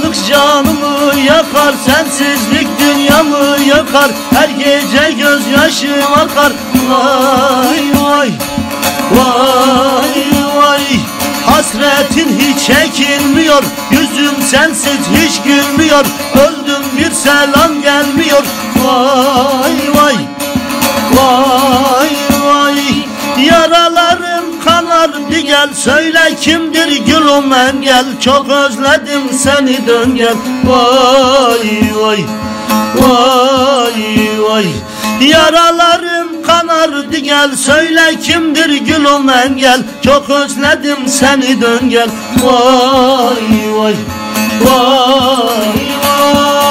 Yokluğumuz canımı yakar, sensizlik dünyamı yakar. Her gece gözyaşım akar. Vay vay, vay vay. Hasretin hiç çekilmiyor, yüzüm sensiz hiç gülmüyor. Öldüm bir selam gelmiyor. Vay vay, vay vay. Yaralarım kanardı, gel söyle kimdir gülüm engel. Çok özledim seni, dön gel. Vay vay, vay vay. Yaralarım kanardı, gel söyle kimdir gülüm engel. Çok özledim seni, dön gel. Vay vay, vay vay.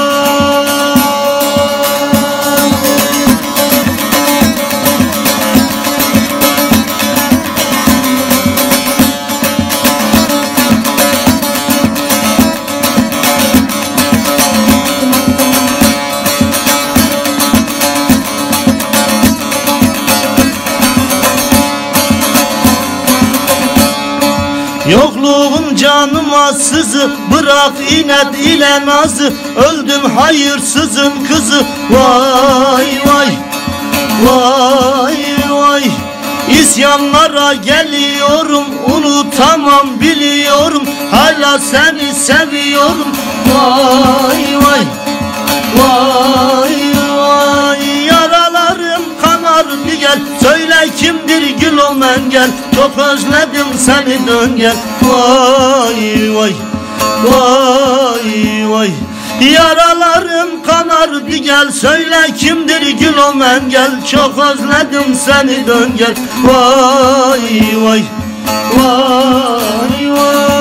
Yokluğum canıma sızı, bırak inet ile nazı. Öldüm hayırsızın kızı. Vay vay, vay vay. İsyanlara geliyorum, unutamam biliyorum. Hala seni seviyorum. Vay vay, vay vay. Yaralarım kanardı, gel söyle kimdir gülüm engel. Çok özledim seni, dön gel. Vay vay, vay vay. Yaralarım kanardı, gel söyle kimdir gülüm engel. Çok özledim seni, dön gel. Vay vay, vay vay.